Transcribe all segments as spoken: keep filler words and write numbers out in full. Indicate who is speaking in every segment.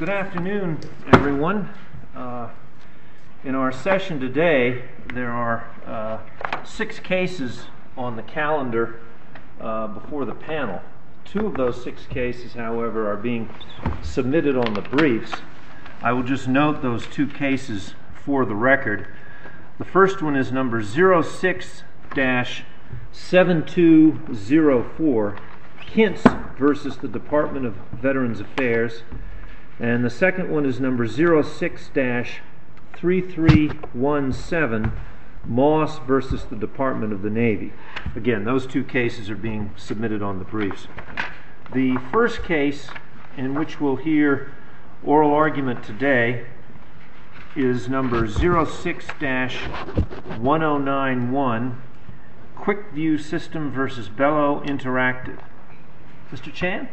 Speaker 1: Good afternoon, everyone. Uh, in our session today, there are uh, six cases on the calendar uh, before the panel. Two of those six cases, however, are being submitted on the briefs. I will just note those two cases for the record. The first one is number zero six dash seven two zero four, Kintz versus the Department of Veterans Affairs. And the second one is number zero six dash three three one seven, Moss versus the Department of the Navy. Again, those two cases are being submitted on the briefs. The first case in which we'll hear oral argument today is number zero six dash one oh nine one, QuickView System versus Bello Interactive. Mister Chan?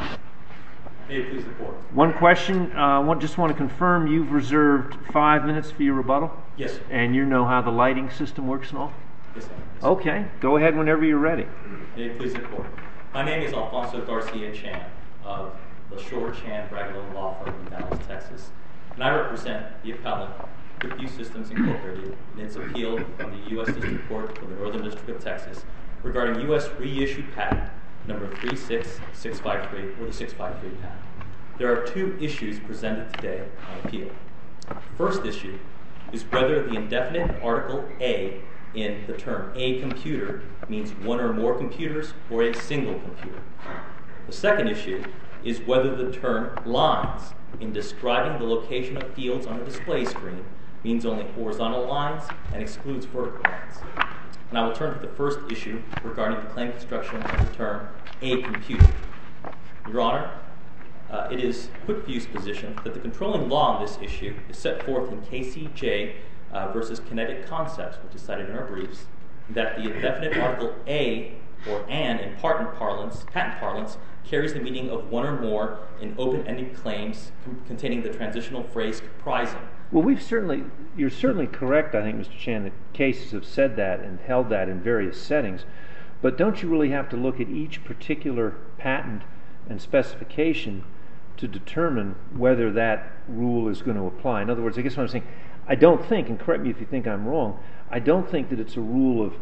Speaker 2: May it please the Court.
Speaker 1: One question. I uh, just want to confirm you've reserved five minutes for your rebuttal?
Speaker 2: Yes, sir.
Speaker 1: And you know how the lighting system works and all?
Speaker 2: Yes, sir. Yes, sir.
Speaker 1: Okay. Go ahead whenever you're ready.
Speaker 2: May it please the Court. My name is Alfonso Garcia Chan of the Shore Chan Bragalow Law Firm in Dallas, Texas. And I represent the appellant, QuickView Systems Incorporated, in its appeal from the U S District Court for the Northern District of Texas regarding U S reissued patent number three six six five three, or the six five three patent. There are two issues presented today on appeal. The first issue is whether the indefinite article A in the term a computer means one or more computers or a single computer. The second issue is whether the term lines in describing the location of fields on a display screen means only horizontal lines and excludes vertical lines. And I will turn to the first issue regarding the claim construction of the term a computer. Your Honor, uh, it is QuickView's position that the controlling law on this issue is set forth in K C J uh, versus Kinetic Concepts, which is cited in our briefs, that the indefinite article A, or an in patent parlance, patent parlance, carries the meaning of one or more in open-ended claims com- containing the transitional phrase comprising.
Speaker 1: Well, we've certainly, you're certainly correct, I think, Mister Chan, that cases have said that and held that in various settings. But don't you really have to look at each particular patent and specification to determine whether that rule is going to apply? In other words, I guess what I'm saying, I don't think, and correct me if you think I'm wrong, I don't think that it's a rule of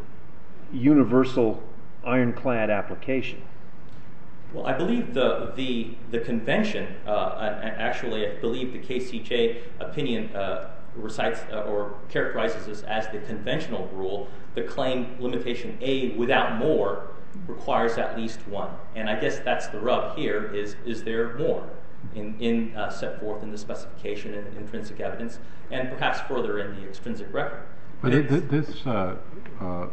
Speaker 1: universal ironclad application.
Speaker 2: Well, I believe the the the convention, uh, and actually I believe the K C J opinion uh, recites uh, or characterizes this as the conventional rule. The claim limitation A without more requires at least one, and I guess that's the rub here. Is is there more in in uh, set forth in the specification and intrinsic evidence, and perhaps further in the extrinsic record?
Speaker 3: But it, th- this uh, uh,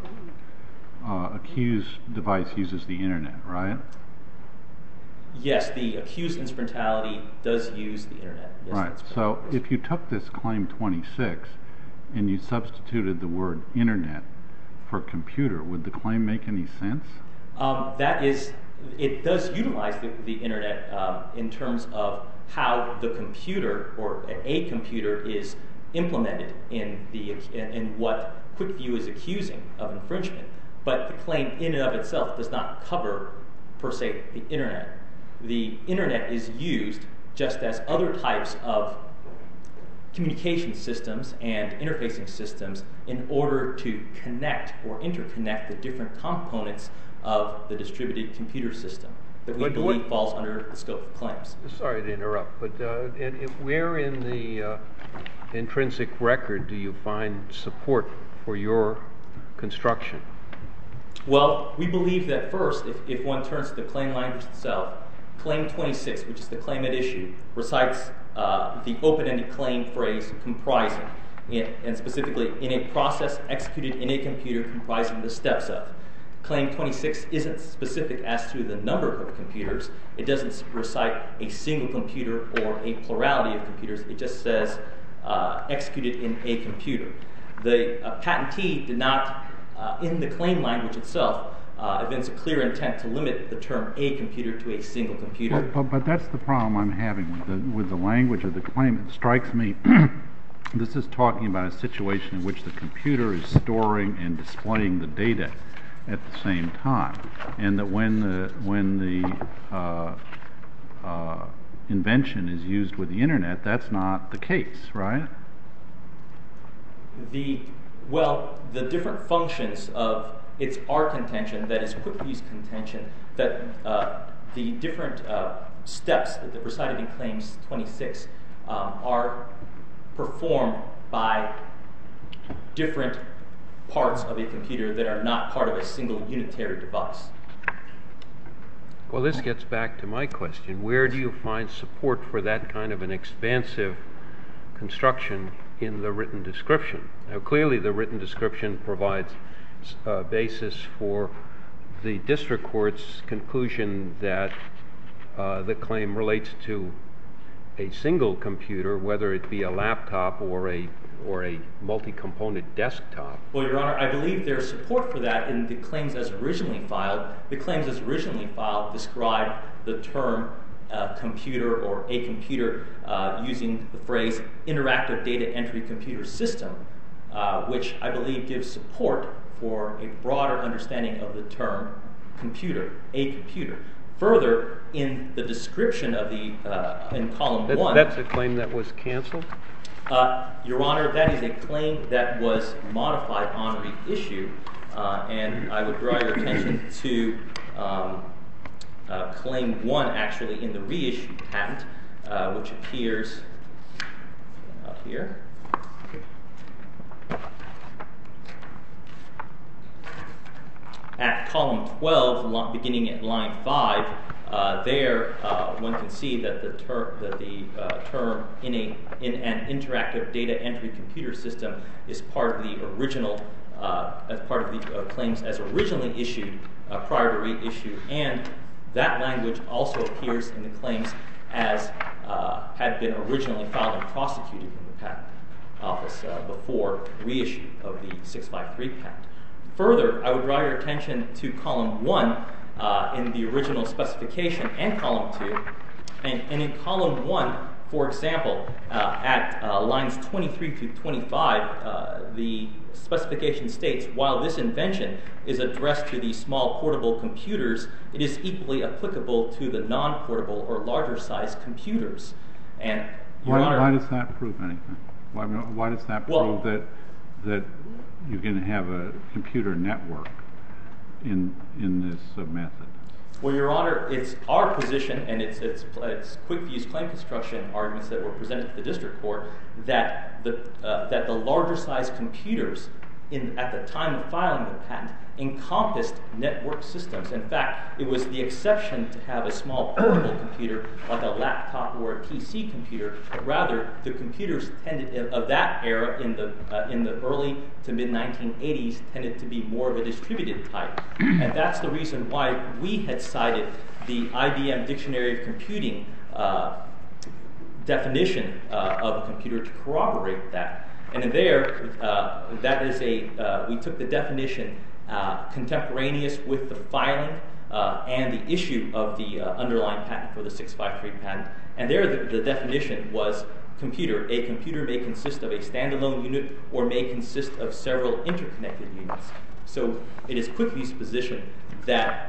Speaker 3: uh, accused device uses the internet, right?
Speaker 2: Yes, the accused instrumentality does use the internet. Yes,
Speaker 3: right. So if you took this claim twenty-six and you substituted the word internet for computer, would the claim make any sense?
Speaker 2: Um, that is, it does utilize the, the internet um, in terms of how the computer or a computer is implemented in the in, in what QuickView is accusing of infringement. But the claim in and of itself does not cover, per se, the internet. The internet is used just as other types of communication systems and interfacing systems in order to connect or interconnect the different components of the distributed computer system that we
Speaker 4: But
Speaker 2: believe
Speaker 4: what-
Speaker 2: falls under the scope of claims.
Speaker 4: Sorry to interrupt, but uh, it, it, where in the uh, intrinsic record do you find support for your construction?
Speaker 2: Well, we believe that first, if, if one turns to the claim language itself, Claim twenty-six, which is the claim at issue, recites uh, the open-ended claim phrase comprising, in, and specifically in a process executed in a computer comprising the steps of. Claim twenty-six isn't specific as to the number of computers. It doesn't recite a single computer or a plurality of computers. It just says uh, executed in a computer. The uh, patentee did not, uh, in the claim language itself, Uh, evince a clear intent to limit the term a computer to a single computer.
Speaker 3: But, but, but that's the problem I'm having with the with the language of the claim. It strikes me this is talking about a situation in which the computer is storing and displaying the data at the same time, and that when the when the uh, uh, invention is used with the internet, that's not the case, right?
Speaker 2: The, well, the different functions of, it's our contention, that is QuickView's contention, that uh, the different uh, steps that are recited in Claims twenty-six um, are performed by different parts of a computer that are not part of a single unitary device.
Speaker 4: Well, this gets back to my question. Where do you find support for that kind of an expansive construction in the written description? Now, clearly the written description provides a basis for the district court's conclusion that uh, the claim relates to a single computer, whether it be a laptop or a or a multi-component desktop.
Speaker 2: Well, Your Honor, I believe there's support for that in the claims as originally filed. The claims as originally filed describe the term uh, computer or a computer uh, using the phrase interactive data entry computer system, uh, which I believe gives support for a broader understanding of the term computer, a computer. Further, in the description of the, uh, in column
Speaker 4: that,
Speaker 2: one...
Speaker 4: That's a claim that was canceled?
Speaker 2: Uh, Your Honor, that is a claim that was modified on reissue, uh, and I would draw your attention to um, uh, claim one, actually, in the reissued patent, uh, which appears up here. At column twelve, beginning at line five, uh, there uh, one can see that the, ter that the uh, term in, a, in an interactive data entry computer system is part of the original, uh, as part of the uh, claims as originally issued uh, prior to reissue, and that language also appears in the claims as uh, had been originally filed and prosecuted in the patent office uh, before reissue of the six five three patent. Further, I would draw your attention to column one uh, in the original specification and column two. And, and in column one, for example, uh, at uh, lines twenty-three through twenty-five, uh, the specification states, while this invention is addressed to the small portable computers, it is equally applicable to the non-portable or larger size computers. And Your
Speaker 3: why,
Speaker 2: Honor,
Speaker 3: why does that prove anything? Why, why does that
Speaker 2: well,
Speaker 3: prove that that you can have a computer network in in this uh, method?
Speaker 2: Well, Your Honor, it's our position, and it's, it's, it's QuickView's claim construction arguments that were presented to the district court, that the, uh, that the larger size computers in, at the time of filing the patent encompassed network systems. In fact, it was the exception to have a small portable computer like a laptop or a P C computer, but rather the computers tended of that era in the uh, in the early to mid nineteen eighties tended to be more of a distributed type, and that's the reason why we had cited the I B M Dictionary of Computing uh, definition uh, of a computer to corroborate that. And in there, uh, that is a uh, we took the definition uh, contemporaneous with the filing uh, and the issue of the uh, underlying patent for the six five three patent. And there, the, the definition was computer. A computer may consist of a standalone unit or may consist of several interconnected units. So it is QuickView's position that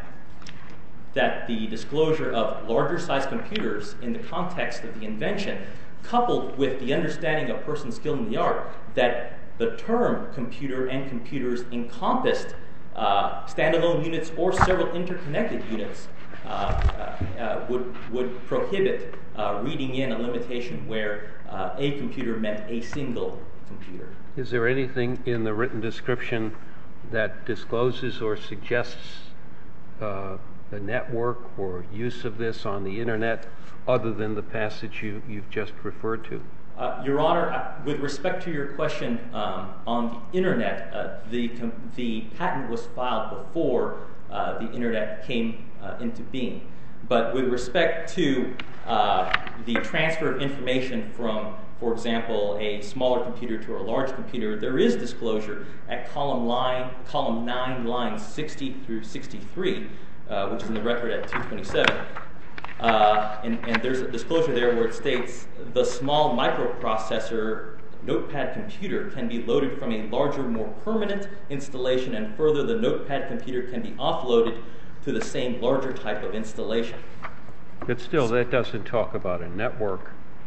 Speaker 2: that the disclosure of larger size computers in the context of the invention, coupled with the understanding of person skilled in the art, that the term computer and computers encompassed uh, standalone units or several interconnected units uh, uh, uh, would, would prohibit uh, reading in a limitation where uh, a computer meant a single computer.
Speaker 4: Is there anything in the written description that discloses or suggests uh, the network or use of this on the internet other than the passage you, you've just referred to?
Speaker 2: Uh, Your Honor, uh, with respect to your question um, on the internet, uh, the, the patent was filed before uh, the internet came uh, into being. But with respect to uh, the transfer of information from, for example, a smaller computer to a large computer, there is disclosure at column, line, column nine, lines sixty through sixty-three, uh, which is in the record at two twenty-seven. Uh, and, and there's a disclosure there where it states the small microprocessor notepad computer can be loaded from a larger, more permanent installation, and further, the notepad computer can be offloaded to the same larger type of installation.
Speaker 4: But still, that doesn't talk about a network.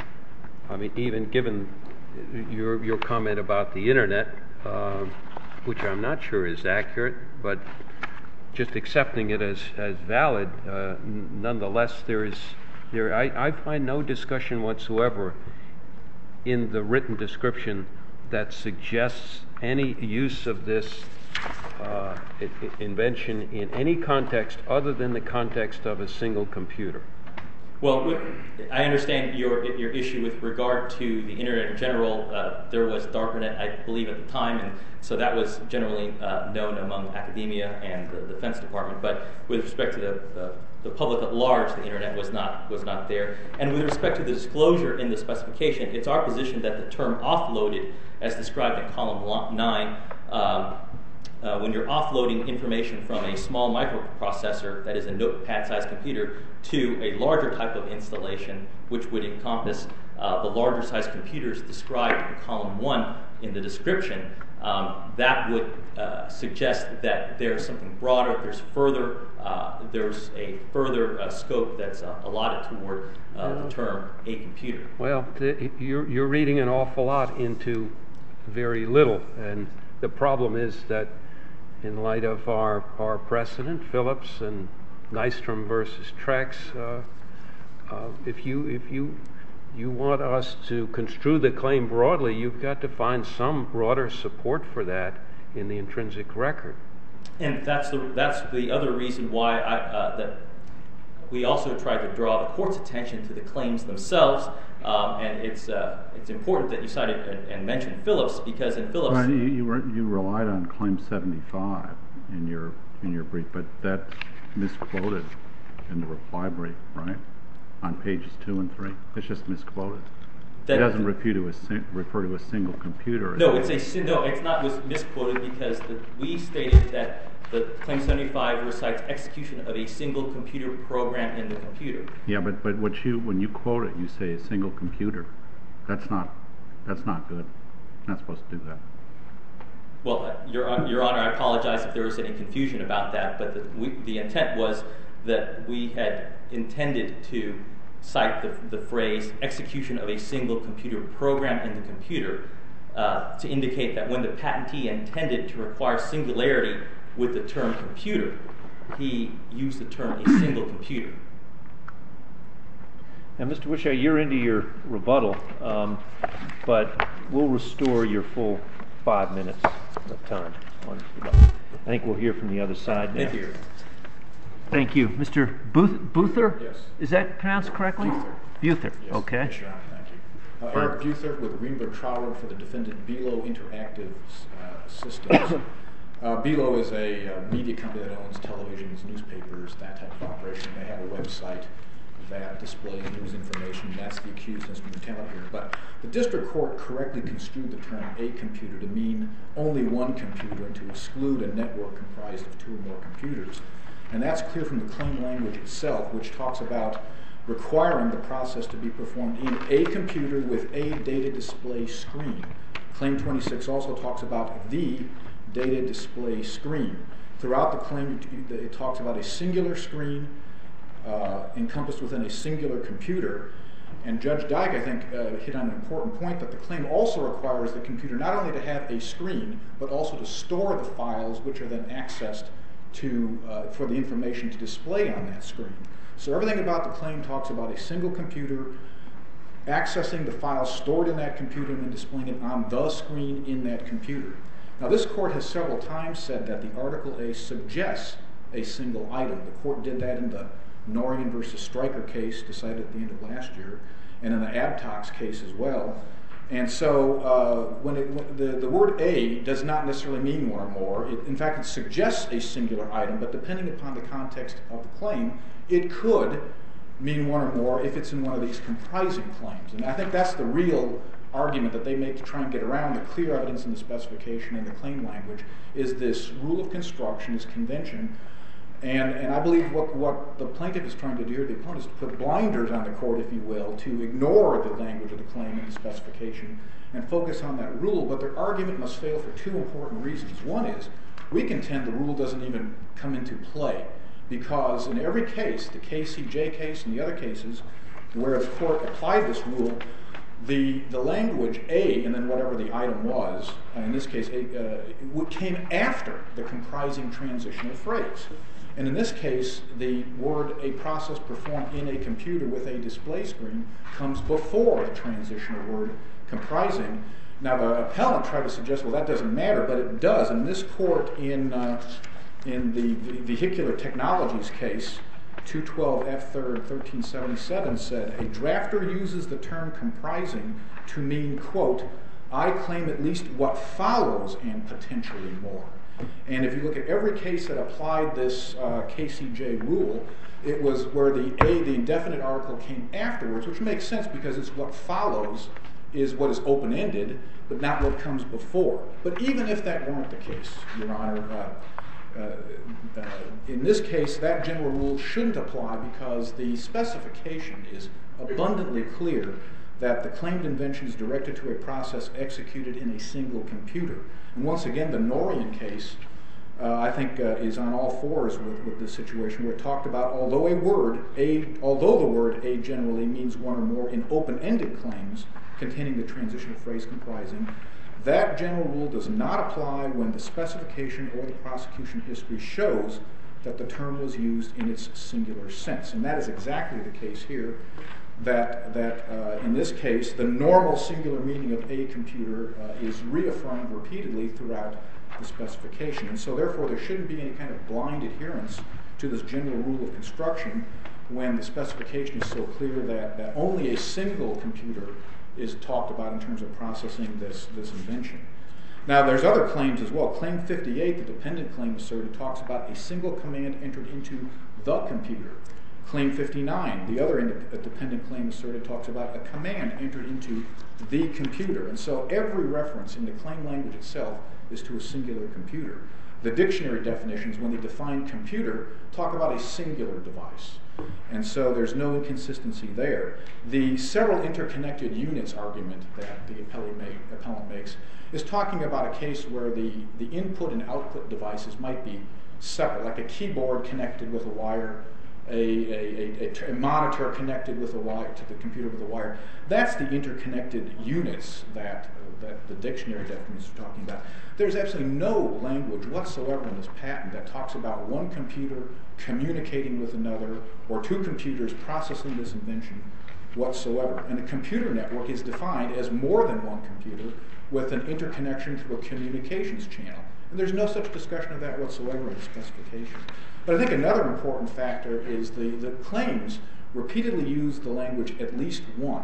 Speaker 4: I mean, even given your your comment about the internet, uh, which I'm not sure is accurate, but just accepting it as as valid, uh, n- nonetheless, there is there I, I find no discussion whatsoever in the written description that suggests any use of this uh, I- I- invention in any context other than the context of a single computer.
Speaker 2: Well, with, I understand your your issue with regard to the internet in general. Uh, there was DARPANET, I believe, at the time, and so that was generally uh, known among academia and the Defense Department. But with respect to the, the the public at large, the internet was not was not there. And with respect to the disclosure in the specification, it's our position that the term offloaded, as described in column nine. Um, Uh, when you're offloading information from a small microprocessor, that is a notepad-sized computer, to a larger type of installation, which would encompass uh, the larger-sized computers described in column one in the description, um, that would uh, suggest that there's something broader, there's further, uh, there's a further uh, scope that's uh, allotted toward uh, the term a computer.
Speaker 4: Well, th- you're, you're reading an awful lot into very little, and the problem is that in light of our, our precedent, Phillips and Nystrom versus Trex, uh, uh, if you if you you want us to construe the claim broadly, you've got to find some broader support for that in the intrinsic record.
Speaker 2: And that's the that's the other reason why I, uh, that we also tried to draw the court's attention to the claims themselves. Um, and it's uh, it's important that you cited and, and mentioned Phillips, because in Phillips,
Speaker 3: well, you you, re- you relied on Claim seventy-five in your in your brief, but that's misquoted in the reply brief, right? On pages two and three, it's just misquoted.
Speaker 2: that,
Speaker 3: it doesn't refer to a si- refer to a single computer.
Speaker 2: No, it's a no. It's not was misquoted because the, we stated that the Claim seventy-five recites execution of a single computer program in the computer.
Speaker 3: Yeah, but but what you when you quote it, you say a single computer. That's not that's not good. You're not supposed to do that.
Speaker 2: Well, uh, Your, uh, Your Honor, I apologize if there was any confusion about that, but the, we, the intent was that we had intended to cite the, the phrase execution of a single computer program in the computer uh, to indicate that when the patentee intended to require singularity with the term computer, he used the term a single computer.
Speaker 1: Now, Mister Wishaw, you're into your rebuttal, um, but we'll restore your full five minutes of time on rebuttal. I think we'll hear from the other side now.
Speaker 2: Thank you.
Speaker 1: Thank you. Mister Booth, Boother?
Speaker 5: Yes.
Speaker 1: Is that pronounced correctly?
Speaker 5: Buther.
Speaker 1: Buther,
Speaker 5: Yes.
Speaker 1: okay.
Speaker 5: Yes, Your Honor, thank you. Uh, Eric Buther with Greenberg Traurig for the defendant Belo Interactive uh, Systems. uh, Belo is a uh, media company that owns televisions, newspapers, that type of operation. They have a website that displays news information. That's the accused instrumentality here. But the district court correctly construed the term a computer to mean only one computer and to exclude a network comprised of two or more computers. And that's clear from the claim language itself, which talks about requiring the process to be performed in a computer with a data display screen. Claim twenty-six also talks about the data display screen. Throughout the claim, it talks about a singular screen uh, encompassed within a singular computer. And Judge Dyke, I think, uh, hit on an important point that the claim also requires the computer not only to have a screen, but also to store the files which are then accessed to uh, for the information to display on that screen. So everything about the claim talks about a single computer accessing the files stored in that computer and then displaying it on the screen in that computer. Now, this court has several times said that the Article A suggests a single item. The court did that in the Norian versus Stryker case decided at the end of last year, and in the Abtox case as well. And so uh, when, it, when the, the word a does not necessarily mean one or more. It, in fact, it suggests a singular item, but depending upon the context of the claim, it could mean one or more if it's in one of these comprising claims. And I think that's the real argument that they make to try and get around the clear evidence in the specification and the claim language is this rule of construction, this convention. And, and I believe what, what the plaintiff is trying to do here, the opponent, is to put blinders on the court, if you will, to ignore the language of the claim and the specification and focus on that rule. But their argument must fail for two important reasons. One is, we contend the rule doesn't even come into play because in every case, the K C J case and the other cases where the court applied this rule, the, the language A and then whatever the item was, uh, in this case, a, uh, came after the comprising transitional phrase. And in this case, the word "a process performed in a computer with a display screen" comes before the transitional word "comprising." Now, the appellant tried to suggest, well, that doesn't matter, but it does. And this court in uh, in the Vehicular Technologies case, two twelve F third thirteen seventy-seven, said, "A drafter uses the term comprising to mean, quote, I claim at least what follows and potentially more." And if you look at every case that applied this uh, K C J rule, it was where the A, the indefinite article, came afterwards, which makes sense because it's what follows is what is open-ended, but not what comes before. But even if that weren't the case, Your Honor, uh, uh, uh, in this case, that general rule shouldn't apply because the specification is abundantly clear that the claimed invention is directed to a process executed in a single computer. And once again, the Norian case, uh, I think, uh, is on all fours with, with this situation, where it talked about although a word, a, although the word "a" generally means one or more in open-ended claims containing the transitional phrase comprising, that general rule does not apply when the specification or the prosecution history shows that the term was used in its singular sense. And that is exactly the case here. That, that uh, in this case, the normal singular meaning of a computer uh, is reaffirmed repeatedly throughout the specification. And so therefore there shouldn't be any kind of blind adherence to this general rule of construction when the specification is so clear that, that only a single computer is talked about in terms of processing this, this invention. Now there's other claims as well. Claim fifty-eight, the dependent claim asserted, talks about a single command entered into the computer. Claim fifty-nine, the other dependent claim asserted, talks about a command entered into the computer. And so every reference in the claim language itself is to a singular computer. The dictionary definitions, when they define computer, talk about a singular device. And so there's no inconsistency there. The several interconnected units argument that the appellant makes is talking about a case where the, the input and output devices might be separate, like a keyboard connected with a wire, A, a, a, a monitor connected with a wire to the computer with a wire. That's the interconnected units that, uh, that the dictionary definitions are talking about. There's absolutely no language whatsoever in this patent that talks about one computer communicating with another or two computers processing this invention whatsoever. And a computer network is defined as more than one computer with an interconnection through a communications channel. And there's no such discussion of that whatsoever in the specification. But I think another important factor is the, the claims repeatedly use the language "at least one"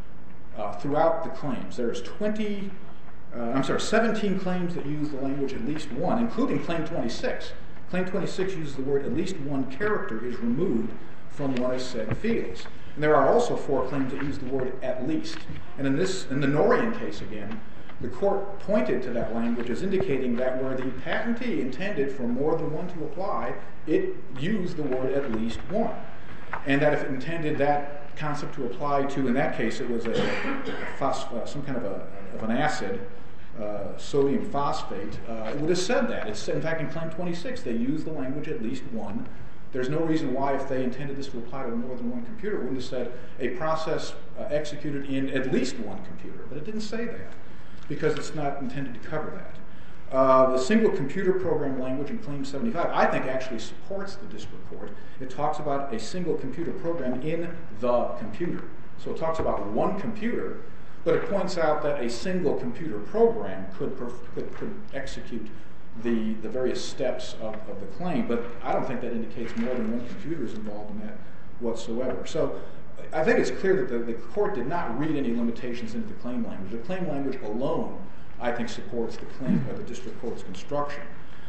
Speaker 5: uh, throughout the claims. There's twenty, uh, I'm sorry, seventeen claims that use the language "at least one," including Claim twenty-six. Claim twenty-six uses the word "at least one character is removed from one of said fields." And there are also four claims that use the word "at least." And in this, in the Norian case again, the court pointed to that language as indicating that where the patentee intended for more than one to apply, it used the word "at least one." And that if it intended that concept to apply to, in that case, it was a, a phos, uh, some kind of, a, of an acid, uh, sodium phosphate, uh, it would have said that. It's, in fact, in Claim twenty-six, they used the language "at least one." There's no reason why, if they intended this to apply to more than one computer, it wouldn't have said a process uh, executed in at least one computer. But it didn't say that, because it's not intended to cover that. Uh, the single computer program language in Claim seventy-five, I think, actually supports the district court. It talks about a single computer program in the computer. So it talks about one computer, but it points out that a single computer program could, perf- could, could execute the, the various steps of, of the claim. But I don't think that indicates more than one computer is involved in that whatsoever. So I think it's clear that the, the court did not read any limitations into the claim language. The claim language alone, I think, supports the claim by the district court's construction.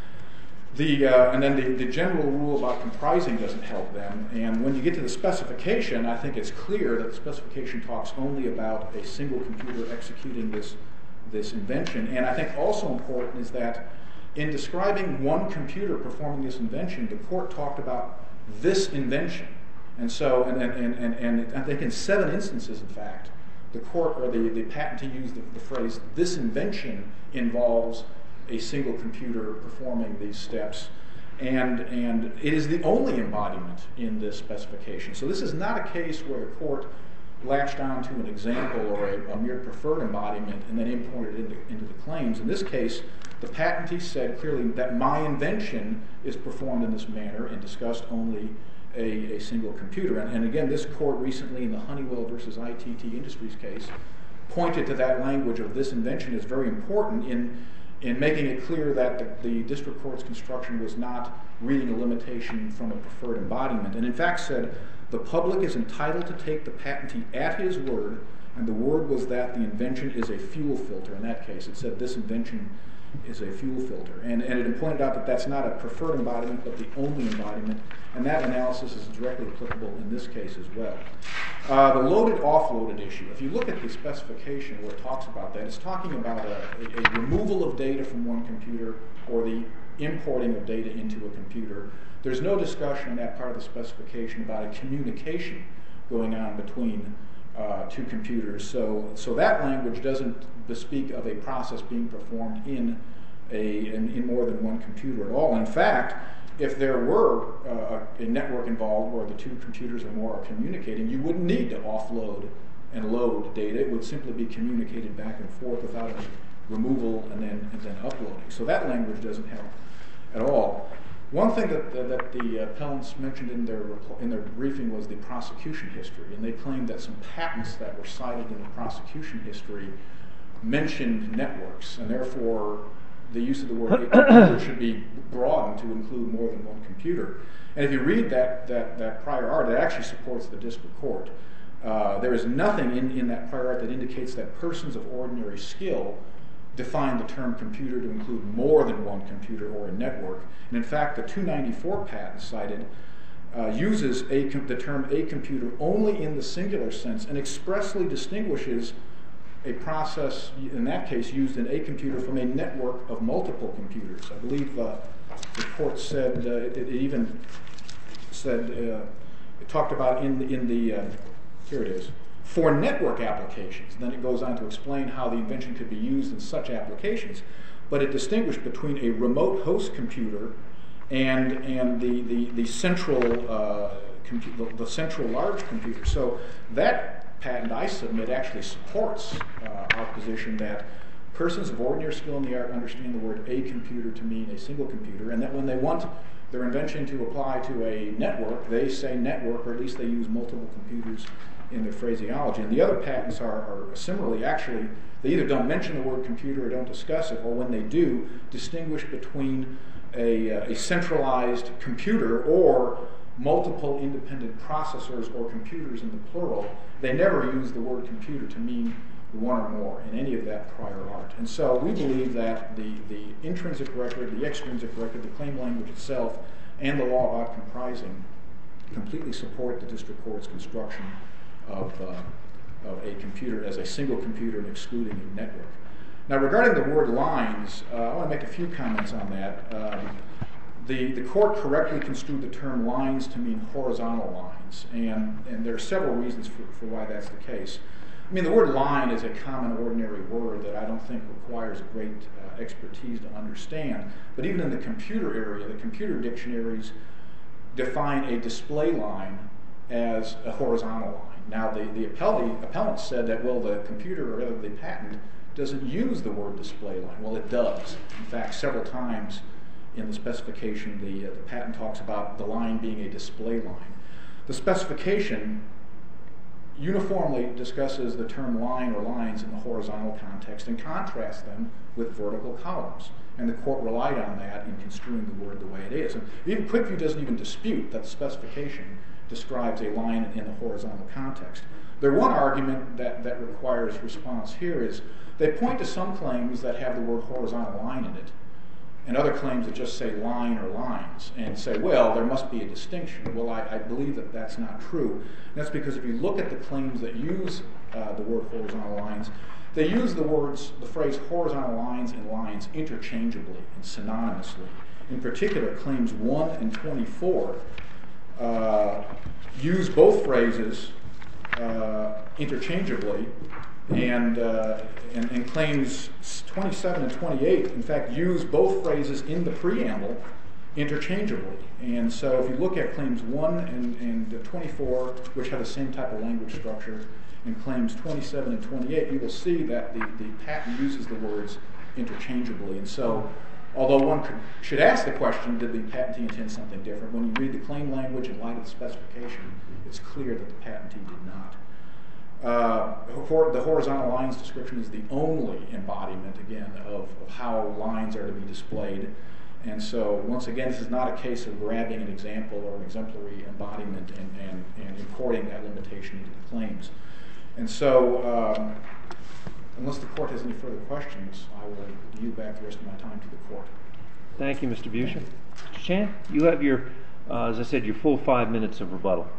Speaker 5: The, uh, and then the, the general rule about comprising doesn't help them. And when you get to the specification, I think it's clear that the specification talks only about a single computer executing this, this invention. And I think also important is that in describing one computer performing this invention, the court talked about this invention. And so, and, and, and, and I think in seven instances, in fact, the court or the, the patentee used the, the phrase, "this invention involves a single computer performing these steps." And, and it is the only embodiment in this specification. So this is not a case where the court latched onto an example or a, a mere preferred embodiment and then imported it into, into the claims. In this case, the patentee said clearly that my invention is performed in this manner and discussed only a, a single computer. And, and again, this court recently in the Honeywell versus I T T Industries case pointed to that language of this invention as very important in, in making it clear that the, the district court's construction was not reading a limitation from a preferred embodiment. And in fact said, the public is entitled to take the patentee at his word, and the word was that the invention is a fuel filter. In that case, it said this invention is a fuel filter. And, and it pointed out that that's not a preferred embodiment, but the only embodiment, and that analysis is directly applicable in this case as well. Uh, the loaded-offloaded issue, if you look at the specification where it talks about that, it's talking about a, a, a removal of data from one computer or the importing of data into a computer. There's no discussion in that part of the specification about a communication going on between uh, two computers. So, so that language doesn't bespeak of a process being performed in, a, in, in more than one computer at all. In fact, if there were uh, a network involved where the two computers or more are communicating, you wouldn't need to offload and load data. It would simply be communicated back and forth without any removal and then, and then uploading. So that language doesn't help at all. One thing that, that, that the appellants mentioned in their, in their briefing was the prosecution history, and they claimed that some patents that were cited in the prosecution history mentioned networks, and therefore the use of the word a computer should be broadened to include more than one computer. And if you read that, that, that prior art, it actually supports the district court. Uh, there is nothing in, in that prior art that indicates that persons of ordinary skill define the term computer to include more than one computer or a network. And in fact, the two ninety-four patent cited uh, uses a the term a computer only in the singular sense and expressly distinguishes a process, in that case, used in a computer from a network of multiple computers. I believe uh, the court said, uh, it, it even said, uh, it talked about in the, in the uh, here it is, for network applications. Then it goes on to explain how the invention could be used in such applications. But it distinguished between a remote host computer and and the the, the central uh, compu- the, the central large computer. So that patent I submit actually supports uh, our position that persons of ordinary skill in the art understand the word a computer to mean a single computer, and that when they want their invention to apply to a network, they say network, or at least they use multiple computers in their phraseology. And the other patents are, are similarly, actually, they either don't mention the word computer or don't discuss it, or when they do, distinguish between a, uh, a centralized computer or multiple independent processors or computers in the plural. They never use the word computer to mean one or more in any of that prior art. And so we believe that the, the intrinsic record, the extrinsic record, the claim language itself, and the law about comprising completely support the district court's construction of, uh, of a computer as a single computer and excluding a network. Now, regarding the word lines, uh, I want to make a few comments on that. Um, the, the court correctly construed the term lines to mean horizontal lines, and, and there are several reasons for, for why that's the case. I mean, the word line is a common, ordinary word that I don't think requires great uh, expertise to understand. But even in the computer area, the computer dictionaries define a display line as a horizontal line. Now, the, the appellee, appellant said that, well, the computer, or rather the patent, doesn't use the word display line. Well, it does. In fact, several times in the specification, the, uh, the patent talks about the line being a display line. The specification uniformly discusses the term line or lines in the horizontal context and contrasts them with vertical columns. And the court relied on that in construing the word the way it is. And even QuickView doesn't even dispute that the specification describes a line in the horizontal context. Their one argument that, that requires response here is they point to some claims that have the word horizontal line in it, and other claims that just say line or lines, and say, well, there must be a distinction. Well, I, I believe that that's not true. And that's because if you look at the claims that use uh, the word horizontal lines, they use the words, the phrase horizontal lines and lines interchangeably and synonymously. In particular, claims one and twenty-four uh, use both phrases uh, interchangeably, and, uh, and, and claims twenty-seven and twenty-eight, in fact, use both phrases in the preamble interchangeably. And so if you look at claims one and, and twenty-four, which have the same type of language structure, and claims twenty-seven and twenty-eight, you will see that the, the patent uses the words interchangeably. And so although one could, should ask the question, did the patentee intend something different? When you read the claim language in light of the specification, it's clear that the patentee did not. Uh, the horizontal lines description is the only embodiment, again, of, of how lines are to be displayed. And so, once again, this is not a case of grabbing an example or an exemplary embodiment and, and, and importing that limitation into the claims. And so, um, unless the court has any further questions, I will yield back the rest of my time to the court.
Speaker 1: Thank you, Mister Buscher. Mister Chan, you have your, uh, as I said, your full five minutes of rebuttal.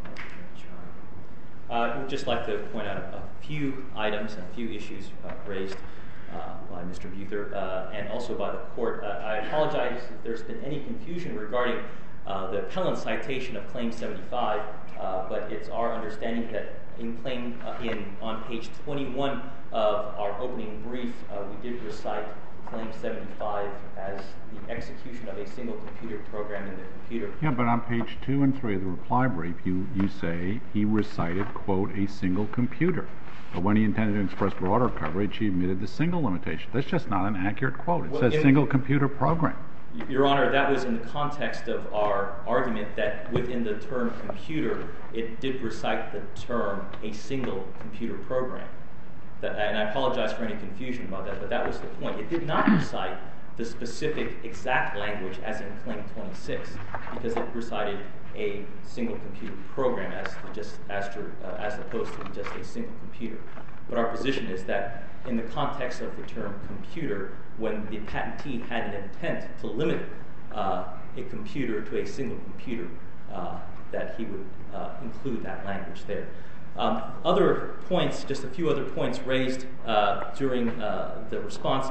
Speaker 2: Uh, I would just like to point out a, a few items and a few issues uh, raised uh, by Mister Buther uh, and also by the court. Uh, I apologize if there's been any confusion regarding uh, the appellant citation of Claim seventy-five, uh, but it's our understanding that in claim uh, in on page twenty-one of our opening brief, uh, we did recite Claim seventy-five as the execution of a single computer program in the computer.
Speaker 3: Yeah, but on page two and three of the reply brief, you, you say he recited, quote, a single computer. But when he intended to express broader coverage, he omitted the single limitation. That's just not an accurate quote. It
Speaker 2: Well,
Speaker 3: says
Speaker 2: in,
Speaker 3: single computer program.
Speaker 2: Your Honor, that was in the context of our argument that within the term computer, it did recite the term a single computer program. That, and I apologize for any confusion about that, but that was the point. It did not recite the specific exact language as in Claim twenty-six, because it recited a single computer program as just as, to, uh, as opposed to just a single computer. But our position is that in the context of the term computer, when the patentee had an intent to limit uh, a computer to a single computer, uh, that he would uh, include that language there. Um, other points, just a few other points raised uh, during uh, the response.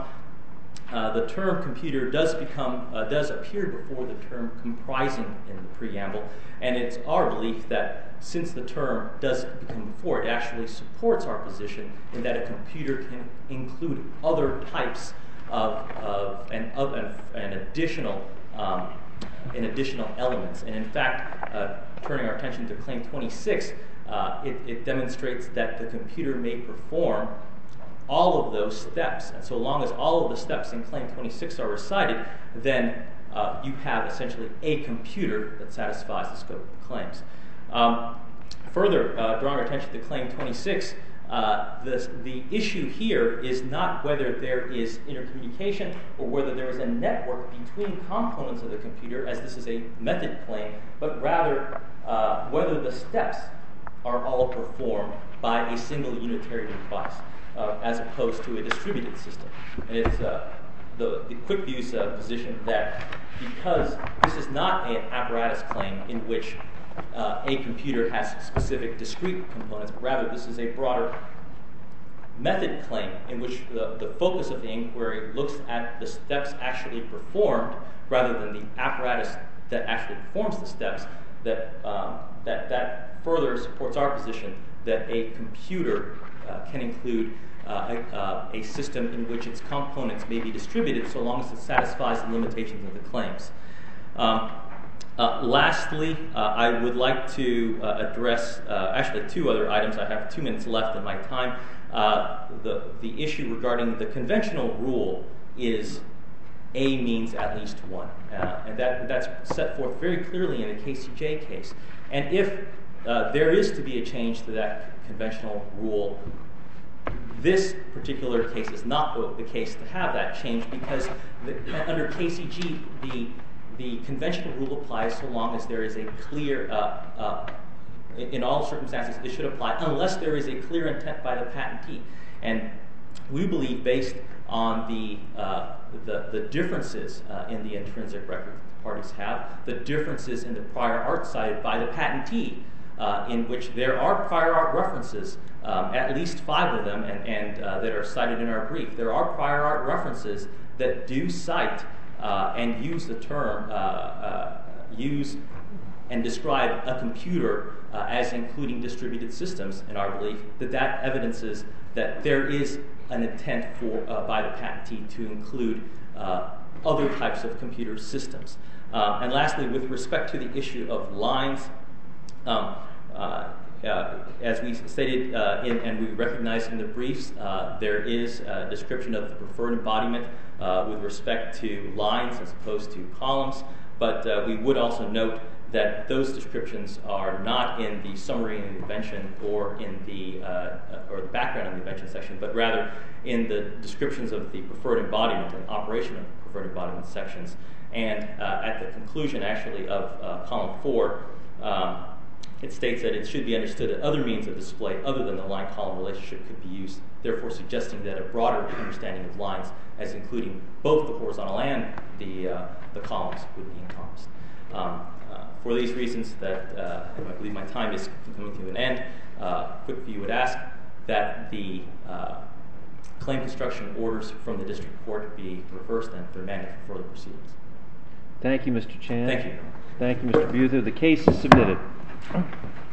Speaker 2: Uh, the term computer does become uh, does appear before the term comprising in the preamble, and it's our belief that since the term does become before, it actually supports our position in that a computer can include other types of, of and of an, an additional um, and additional elements. And in fact, uh, turning our attention to Claim twenty-six. Uh, it, it demonstrates that the computer may perform all of those steps. And so long as all of the steps in Claim twenty-six are recited, then uh, you have essentially a computer that satisfies the scope of the claims. Um, further, uh, drawing our attention to Claim twenty-six, uh, this, the issue here is not whether there is intercommunication or whether there is a network between components of the computer, as this is a method claim, but rather uh, whether the steps are all performed by a single unitary device, uh, as opposed to a distributed system. And it's uh, the, the QuickView's uh, position that because this is not an apparatus claim in which uh, a computer has specific discrete components, but rather this is a broader method claim in which the, the focus of the inquiry looks at the steps actually performed rather than the apparatus that actually performs the steps, that um, that that further supports our position that a computer uh, can include uh, a, uh, a system in which its components may be distributed so long as it satisfies the limitations of the claims. Um, uh, lastly, uh, I would like to uh, address uh, actually two other items. I have two minutes left in my time. Uh, the, the issue regarding the conventional rule is A means at least one. Uh, and that, that's set forth very clearly in the K C J case. And if uh, there is to be a change to that conventional rule, this particular case is not the case to have that change, because the, under K C G, the, the conventional rule applies so long as there is a clear, uh, uh, in all circumstances, it should apply unless there is a clear intent by the patentee. And we believe, based on the uh, the, the differences uh, in the intrinsic record that the parties have, the differences in the prior art cited by the patentee, uh, in which there are prior art references, um, at least five of them, and, and uh, that are cited in our brief. There are prior art references that do cite uh, and use the term, uh, uh, use and describe a computer uh, as including distributed systems, in our belief, that that evidences that there is an intent for uh, by the patentee to include uh, other types of computer systems. Uh, and lastly, with respect to the issue of lines, um, uh, uh, as we stated uh, in, and we recognized in the briefs, uh, there is a description of the preferred embodiment uh, with respect to lines as opposed to columns, but uh, we would also note that those descriptions are not in the summary of the invention or in the uh, or the background of the invention section, but rather in the descriptions of the preferred embodiment and operation of the preferred embodiment sections. And uh, at the conclusion, actually, of uh, column four, um, it states that it should be understood that other means of display other than the line-column relationship could be used, therefore suggesting that a broader understanding of lines, as including both the horizontal and the uh, the columns, would be encompassed. Um, uh, for these reasons, that uh, I believe my time is coming to an end, uh, QuickView would ask that the uh, claim construction orders from the district court be reversed and remanded for further proceedings.
Speaker 1: Thank you, Mister Chan.
Speaker 2: Thank you.
Speaker 1: Thank you, Mister Buther. The case is submitted.